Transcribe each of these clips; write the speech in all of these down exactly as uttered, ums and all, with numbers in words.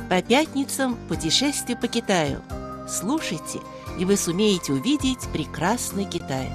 По пятницам путешествие по Китаю. Слушайте, и вы сумеете увидеть прекрасный Китай.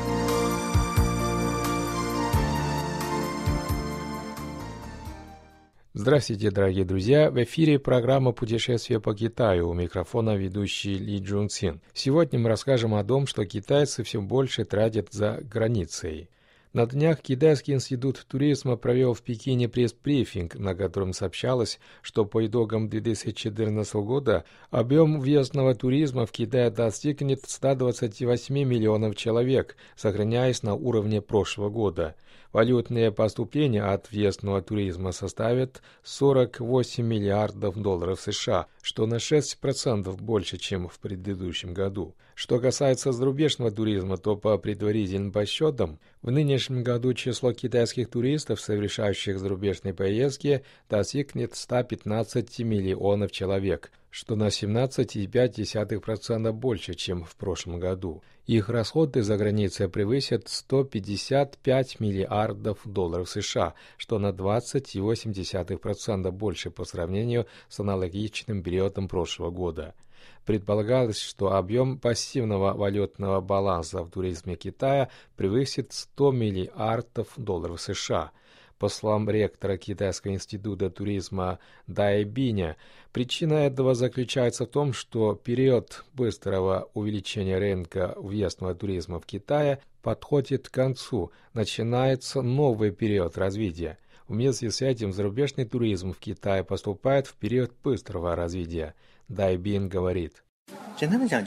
Здравствуйте, дорогие друзья! В эфире программа «Путешествие по Китаю». У микрофона ведущий Ли Джун Цин. Сегодня мы расскажем о том, что китайцы все больше тратят за границей. На днях Китайский институт туризма провел в Пекине пресс-брифинг, на котором сообщалось, что по итогам две тысячи четырнадцатого года объем въездного туризма в Китае достигнет ста двадцати восьми миллионов человек, сохраняясь на уровне прошлого года. Валютные поступления от въездного туризма составят сорок восемь миллиардов долларов США, что на шесть процентов больше, чем в предыдущем году. Что касается зарубежного туризма, то по предварительным подсчетам, в нынешнем году число китайских туристов, совершающих зарубежные поездки, достигнет ста пятнадцати миллионов человек, что на семнадцать целых пять десятых процента больше, чем в прошлом году. Их расходы за границей превысят сто пятьдесят пять миллиардов долларов США, что на двадцать целых восемь десятых процента больше по сравнению с аналогичным периодом прошлого года. Предполагалось, что объем пассивного валютного баланса в туризме Китая превысит сто миллиардов долларов США. По словам ректора Китайского института туризма Дай Биня, причина этого заключается в том, что период быстрого увеличения рынка въездного туризма в Китае подходит к концу, начинается новый период развития. Вместе с этим зарубежный туризм в Китае поступает в период быстрого развития. Дай Бин говорит. В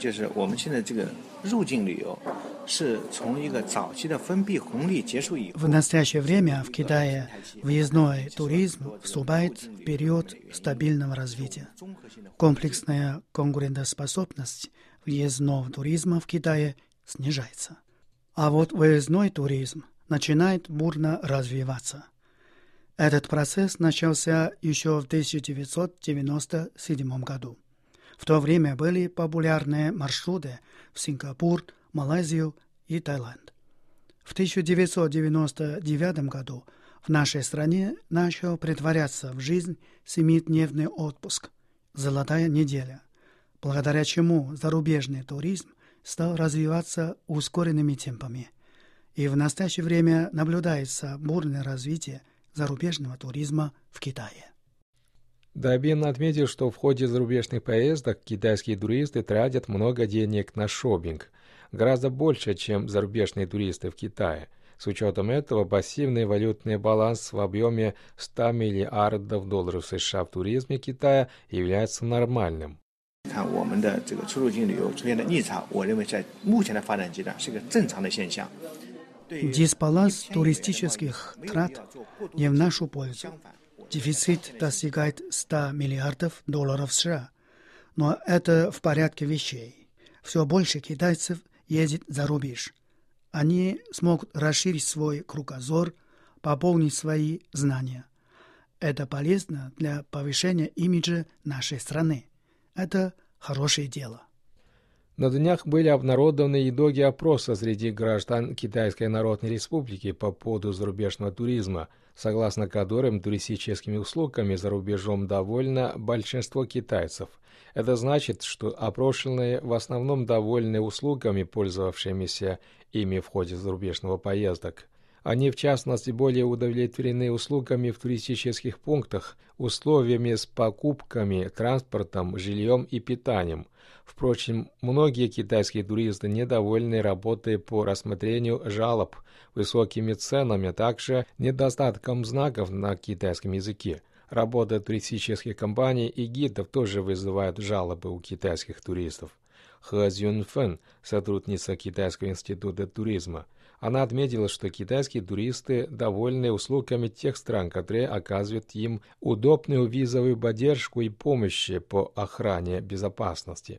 настоящее время в Китае въездной туризм вступает в период стабильного развития. Комплексная конкурентоспособность въездного туризма в Китае снижается. А вот выездной туризм начинает бурно развиваться. Этот процесс начался еще в тысяча девятьсот девяносто седьмом году. В то время были популярные маршруты в Сингапур, Малайзию и Таиланд. В тысяча девятьсот девяносто девятом году в нашей стране начал претворяться в жизнь семидневный отпуск «Золотая неделя», благодаря чему зарубежный туризм стал развиваться ускоренными темпами. И в настоящее время наблюдается бурное развитие зарубежного туризма в Китае. Дабин отметил, что в ходе зарубежных поездок китайские туристы тратят много денег на шопинг, гораздо больше, чем зарубежные туристы в Китае. С учетом этого пассивный валютный баланс в объеме ста миллиардов долларов США в туризме Китая является нормальным. Дисбаланс туристических трат не в нашу пользу. Дефицит достигает ста миллиардов долларов США. Но это в порядке вещей. Все больше китайцев едет за рубеж. Они смогут расширить свой кругозор, пополнить свои знания. Это полезно для повышения имиджа нашей страны. Это хорошее дело. На днях были обнародованы итоги опроса среди граждан Китайской Народной Республики по поводу зарубежного туризма, согласно которым туристическими услугами за рубежом довольно большинство китайцев. Это значит, что опрошенные в основном довольны услугами, пользовавшимися ими в ходе зарубежного поездок. Они, в частности, более удовлетворены услугами в туристических пунктах, условиями с покупками, транспортом, жильем и питанием. Впрочем, многие китайские туристы недовольны работой по рассмотрению жалоб, высокими ценами, а также недостатком знаков на китайском языке. Работа туристических компаний и гидов тоже вызывает жалобы у китайских туристов. Хэ Цзюньфэн, сотрудница Китайского института туризма, она отметила, что китайские туристы довольны услугами тех стран, которые оказывают им удобную визовую поддержку и помощь по охране безопасности.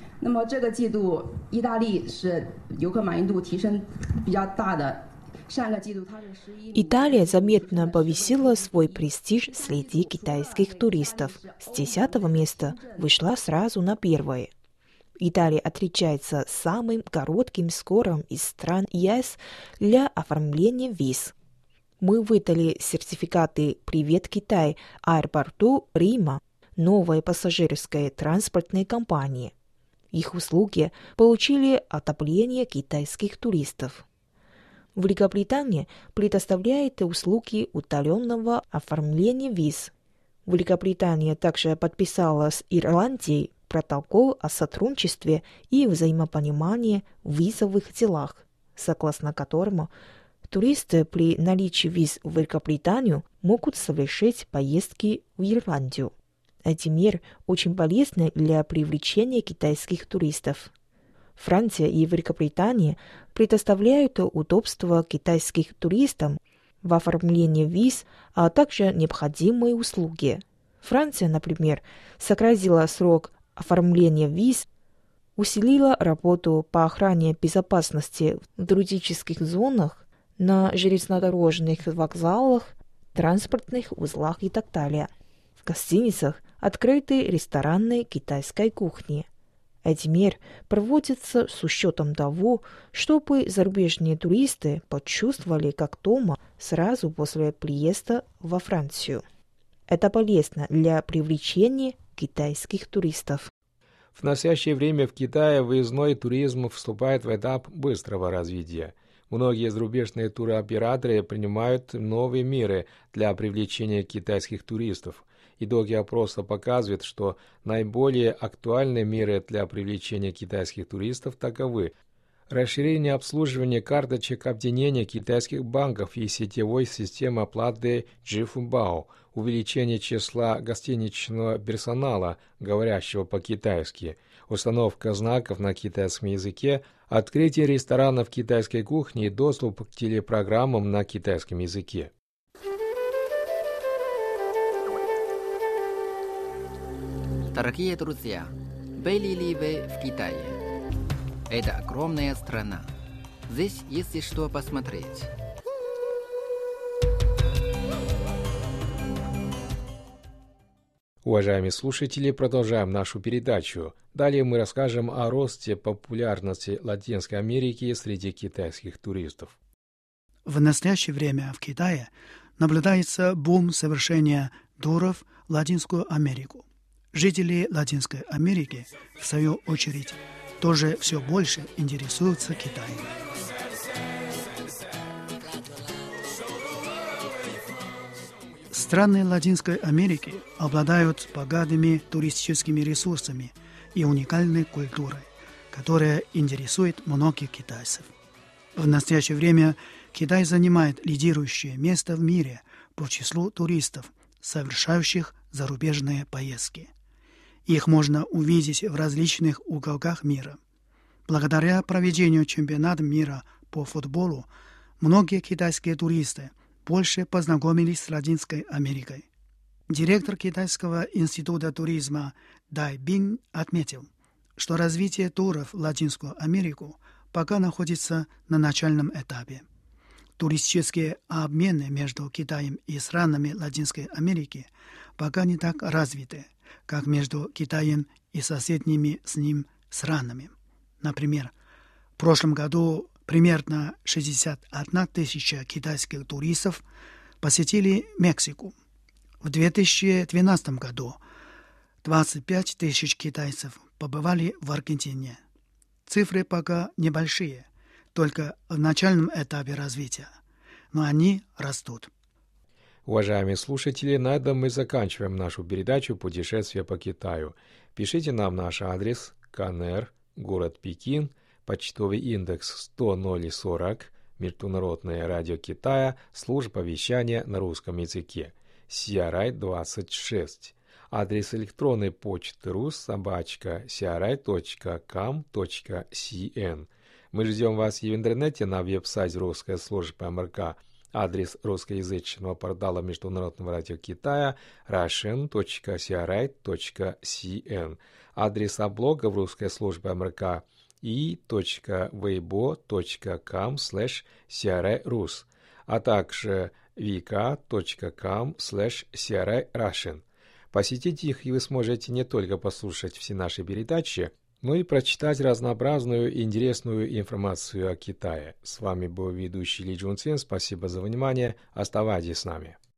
Италия заметно повысила свой престиж среди китайских туристов. С десятого места вышла сразу на первое. Италия отличается самым коротким скором из стран ЕС для оформления виз. Мы выдали сертификаты «Привет, Китай» аэропорту Рима. новой пассажирской транспортной компании. Их услуги получили отопление китайских туристов. Великобритания предоставляет услуги удаленного оформления виз. Великобритания также подписала с Ирландией протокол о сотрудничестве и взаимопонимании в визовых делах, согласно которому туристы при наличии виз в Великобританию могут совершить поездки в Ирландию. Эти меры очень полезны для привлечения китайских туристов. Франция и Великобритания предоставляют удобства китайским туристам в оформлении виз, а также необходимые услуги. Франция, например, сократила срок оформления виз, усилила работу по охране безопасности в туристических зонах, на железнодорожных вокзалах, транспортных узлах и так далее. В гостиницах открыты рестораны китайской кухни. Эти меры проводятся с учетом того, чтобы зарубежные туристы почувствовали как дома сразу после приезда во Францию. Это полезно для привлечения китайских туристов. В настоящее время в Китае выездной туризм вступает в этап быстрого развития. Многие зарубежные туроператоры принимают новые меры для привлечения китайских туристов. Итоги опроса показывают, что наиболее актуальные меры для привлечения китайских туристов таковы: расширение обслуживания карточек объединения китайских банков и сетевой системы оплаты Jifubao, увеличение числа гостиничного персонала, говорящего по-китайски, установка знаков на китайском языке, открытие ресторанов китайской кухни и доступ к телепрограммам на китайском языке. Дорогие друзья, были ли вы в Китае? Это огромная страна. Здесь есть что посмотреть. Уважаемые слушатели, продолжаем нашу передачу. Далее мы расскажем о росте популярности Латинской Америки среди китайских туристов. В настоящее время в Китае наблюдается бум совершения туров в Латинскую Америку. Жители Латинской Америки, в свою очередь, тоже все больше интересуются Китаем. Страны Латинской Америки обладают богатыми туристическими ресурсами и уникальной культурой, которая интересует многих китайцев. В настоящее время Китай занимает лидирующее место в мире по числу туристов, совершающих зарубежные поездки. Их можно увидеть в различных уголках мира. Благодаря проведению чемпионата мира по футболу многие китайские туристы больше познакомились с Латинской Америкой. Директор Китайского института туризма Дай Бин отметил, что развитие туров в Латинскую Америку пока находится на начальном этапе. Туристические обмены между Китаем и странами Латинской Америки пока не так развиты, как между Китаем и соседними с ним странами. Например, в прошлом году примерно шестьдесят одна тысяча китайских туристов посетили Мексику. В две тысячи двенадцатом году двадцать пять тысяч китайцев побывали в Аргентине. Цифры пока небольшие, только в начальном этапе развития, но они растут. Уважаемые слушатели, на этом мы заканчиваем нашу передачу «Путешествие по Китаю». Пишите нам наш адрес: КНР, город Пекин, почтовый индекс сто ноль сорок, Международное радио Китая, служба вещания на русском языке, си ар ай двадцать шесть. Адрес электронной почты рус собачка си ар ай точка ком точка си эн. Мы ждем вас и в интернете на веб-сайте русской службы эм эр ка. Адрес русскоязычного портала Международного радио Китая russian точка си ар ай точка си эн. Адреса блога в русской службе эм эр ка и точка вейбо точка ком слэш си ар ай рус, а также вк точка ком слэш си ар ай russian. Посетите их, и вы сможете не только послушать все наши передачи, но и прочитать разнообразную и интересную информацию о Китае. С вами был ведущий Ли Джун Цин. Спасибо за внимание. Оставайтесь с нами.